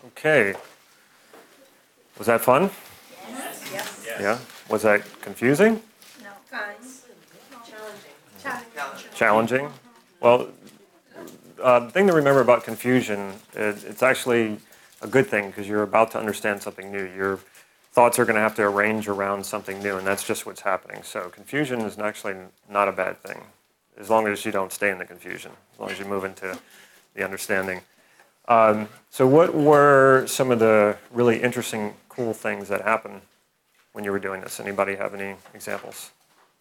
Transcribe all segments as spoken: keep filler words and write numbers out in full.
Okay. Was that fun? Yes. Yes. Yes. Yeah. Was that confusing? No. Fine. Challenging. Challenging. Challenging? Well, uh, the thing to remember about confusion, it, it's actually a good thing because you're about to understand something new. Your thoughts are going to have to arrange around something new, and that's just what's happening. So confusion is actually not a bad thing, as long as you don't stay in the confusion, as long as you move into the understanding. Um, so what were some of the really interesting, cool things that happened when you were doing this? Anybody have any examples?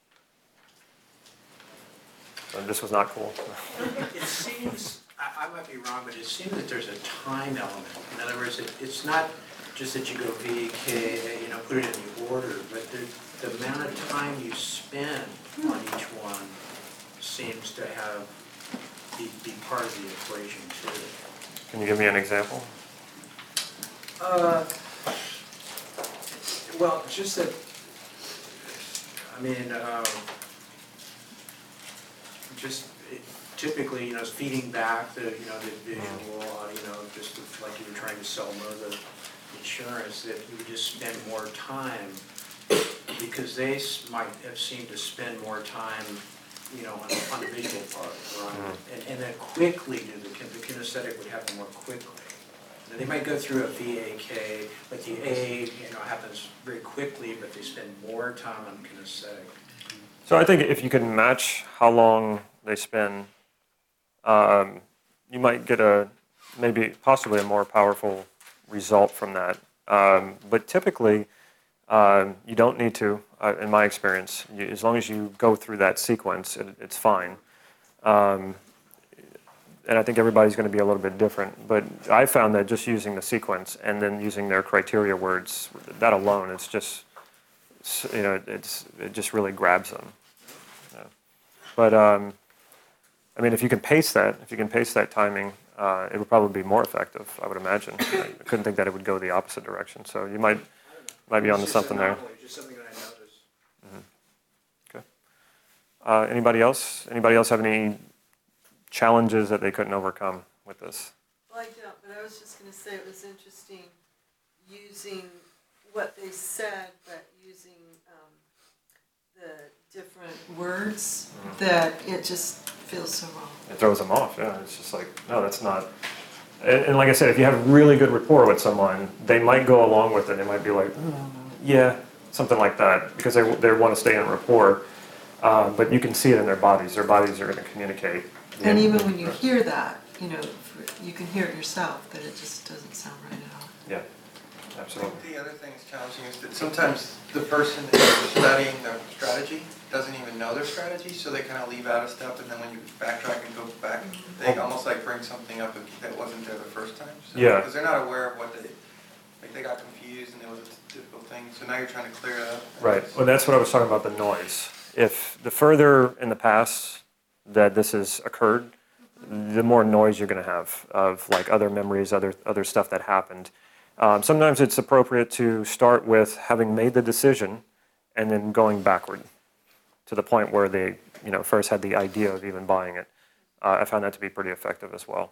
So this was not cool. It seems, I, I might be wrong, but it seems that there's a time element. In other words, it, it's not just that you go V, K, you know, put it in the order, but the, the amount of time you spend on each one seems to have, be, be part of the equation too. Can you give me an example? Uh, well, just that, I mean, um, just it, typically, you know, feeding back the, you know, the visual, uh, you know, just like you were trying to sell Moza insurance, that you would just spend more time because they s- might have seemed to spend more time, you know, on, on the visual part, right? And, and then quickly do the, kin- the kinesthetic would happen more quickly. Now, they might go through a V A K, but the A, you know, happens very quickly, but they spend more time on kinesthetic. So I think if you can match how long they spend, um, you might get a, maybe possibly a more powerful result from that. Um, but typically, um, you don't need to, uh, in my experience. You, as long as you go through that sequence, it, it's fine. Um, and I think everybody's going to be a little bit different. But I found that just using the sequence and then using their criteria words, that alone, it's just, you know, it's it just really grabs them. Yeah. But um, I mean, if you can pace that, if you can pace that timing, uh, it would probably be more effective, I would imagine. I couldn't think that it would go the opposite direction. So you might might be onto something there. It's just something that I noticed. Mm-hmm. Okay. Uh, anybody else? Anybody else have any challenges that they couldn't overcome with this? Well, I don't, but I was just going to say it was interesting using what they said, but using um, the different words, Mm-hmm. that it just feels so wrong. It throws them off, yeah. It's just like, no, that's not. And, and like I said, if you have really good rapport with someone, they might go along with it. They might be like, mm, yeah, something like that, because they, they want to stay in rapport. Uh, but you can see it in their bodies. Their bodies are going to communicate. And even when you hear that, you know, for, you can hear it yourself, that it just doesn't sound right at all. Yeah, I absolutely. think the other thing that's challenging is that sometimes the person that is studying the strategy doesn't even know their strategy, so they kind of leave out a step, and then when you backtrack and go back, they almost like bring something up that wasn't there the first time. So, Yeah. Because they're not aware of what they, like they got confused and it was a difficult thing, so now you're trying to clear it up. Right. Well, that's what I was talking about, the noise. If the further in the past that this has occurred, the more noise you're going to have of like other memories, other other stuff that happened. Um, sometimes it's appropriate to start with having made the decision and then going backward to the point where they, you know, first had the idea of even buying it. Uh, I found that to be pretty effective as well.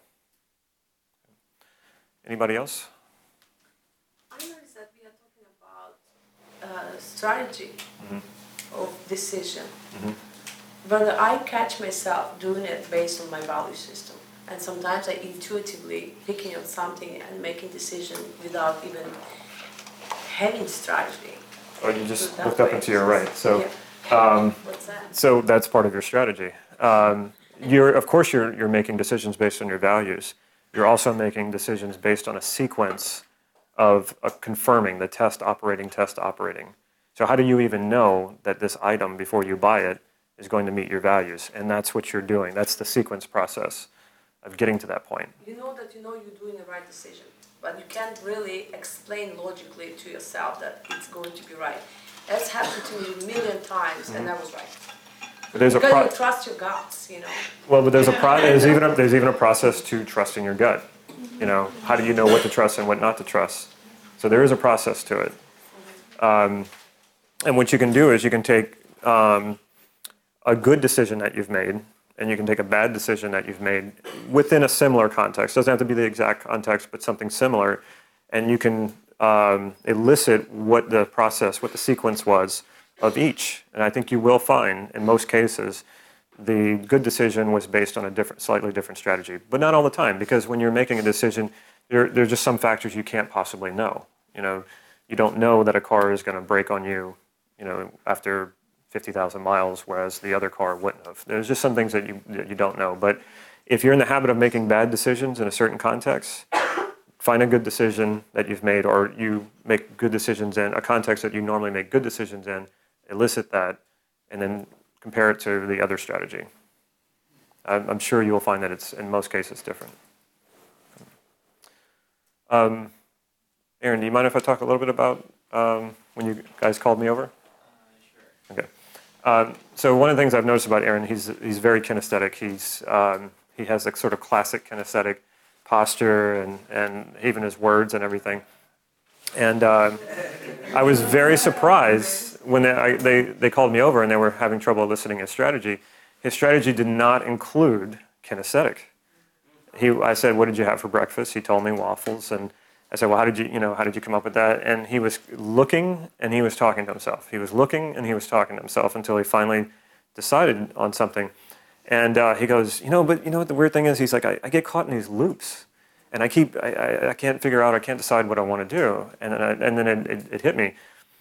Anybody else? I noticed that we are talking about uh, strategy Mm-hmm. of decision. Mm-hmm. But I catch myself doing it based on my value system. And sometimes I intuitively picking up something and making decision without even having strategy. Or you just Put that looked up way. into your right. So. Yeah. Um, What's that? So that's part of your strategy. Um, you're, of course, you're, you're making decisions based on your values. You're also making decisions based on a sequence of, of confirming the test operating, test operating. So how do you even know that this item, before you buy it, is going to meet your values? And that's what you're doing. That's the sequence process of getting to that point. You know that you know you're doing the right decision, but you can't really explain logically to yourself that it's going to be right. That's happened to me a million times, and I was right. But there's a Because pro- you trust your guts, you know. well, but there's a pro- there's even a, there's even a process to trusting your gut. You know, how do you know what to trust and what not to trust? So there is a process to it. Um, and what you can do is you can take um, a good decision that you've made, and you can take a bad decision that you've made within a similar context. Doesn't have to be the exact context, but something similar. and you can um, elicit what the process, what the sequence was of each. And I think you will find, in most cases, the good decision was based on a different, slightly different strategy. But not all the time, because when you're making a decision, there, there's just some factors you can't possibly know. You know, you don't know that a car is going to brake on you, you know, after fifty thousand miles, whereas the other car wouldn't have. There's just some things that you, that you don't know. But if you're in the habit of making bad decisions in a certain context, find a good decision that you've made, or you make good decisions in a context that you normally make good decisions in, elicit that, and then compare it to the other strategy. I'm, I'm sure you'll find that it's, in most cases, different. Um, Aaron, do you mind if I talk a little bit about um, when you guys called me over? Uh, sure. Okay. Um, so one of the things I've noticed about Aaron, he's he's very kinesthetic. He's um, he has a sort of classic kinesthetic posture, and, and even his words and everything. And uh, I was very surprised when they, I, they they called me over and they were having trouble eliciting his strategy. His strategy did not include kinesthetic. He, I said, "What did you have for breakfast?" He told me waffles, and I said, "Well, how did you, you know, how did you come up with that?" And he was looking and he was talking to himself. He was looking and he was talking to himself until he finally decided on something. And uh, he goes, "You know, but you know what the weird thing is?" He's like, I, I get caught in these loops, and I keep, I, I, I can't figure out, I can't decide what I want to do." And then, I, and then it, it, it hit me.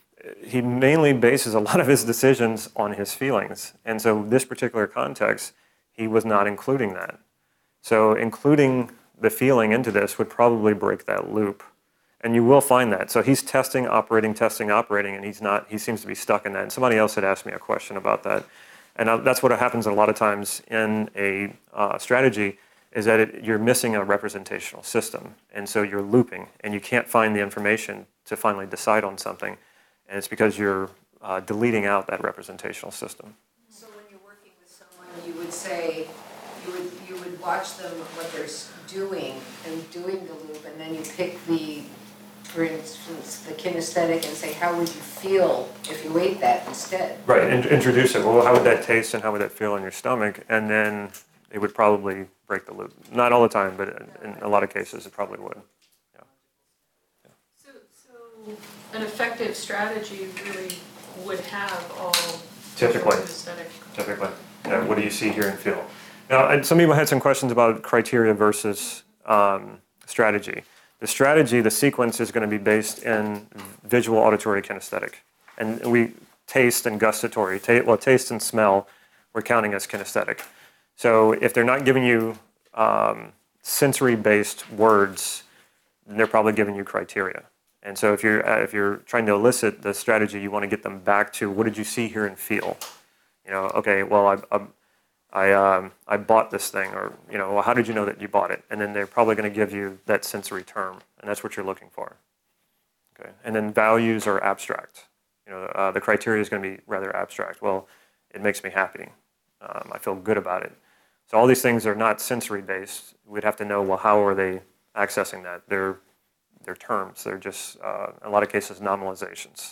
He mainly bases a lot of his decisions on his feelings, and so this particular context, he was not including that. So including the feeling into this would probably break that loop, and you will find that. So he's testing, operating, testing, operating, and he's not. He seems to be stuck in that. And somebody else had asked me a question about that. And that's what happens a lot of times in a uh, strategy, is that it, you're missing a representational system. And so you're looping, and you can't find the information to finally decide on something. And it's because you're uh, deleting out that representational system. So when you're working with someone, you would say, you would, you would watch them, what they're s- doing, and doing the loop, and then you pick the, for instance, the kinesthetic, and say, how would you feel if you ate that instead? Right, in- introduce it. Well, how would that taste and how would that feel in your stomach? And then it would probably break the loop. Not all the time, but in, in a lot of cases it probably would. Yeah. Yeah. So, so an effective strategy really would have all Typically. aesthetic. Typically. Yeah, what do you see, hear, and feel? Now, and some people had some questions about criteria versus um, strategy. The strategy, the sequence is going to be based in visual, auditory, kinesthetic. And we taste and gustatory. Ta- well, taste and smell, we're counting as kinesthetic. So if they're not giving you um, sensory-based words, then they're probably giving you criteria. And so if you're uh, if you're trying to elicit the strategy, you want to get them back to what did you see, hear, and feel. You know, okay, well, I I I, um, I bought this thing, or you know, well, how did you know that you bought it? And then they're probably going to give you that sensory term, and that's what you're looking for. Okay, and then values are abstract. You know, uh, the criteria is going to be rather abstract. Well, it makes me happy. Um, I feel good about it. So all these things are not sensory-based. We'd have to know, well, how are they accessing that? They're, they're terms. They're just, uh, in a lot of cases, nominalizations.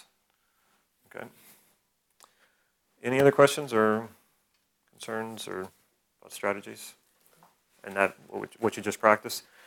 Okay. Any other questions or concerns or about strategies? And that, what you just practiced?